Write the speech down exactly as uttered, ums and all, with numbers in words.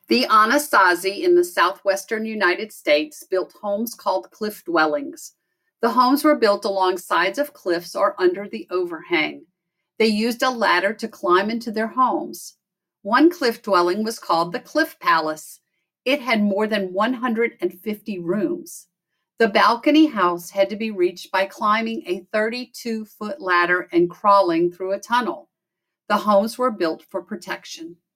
The Anasazi in the southwestern United States built homes called cliff dwellings. The homes were built along sides of cliffs or under the overhang. They used a ladder to climb into their homes. One cliff dwelling was called the Cliff Palace. It had more than one hundred fifty rooms. The balcony house had to be reached by climbing a thirty-two foot ladder and crawling through a tunnel. The homes were built for protection.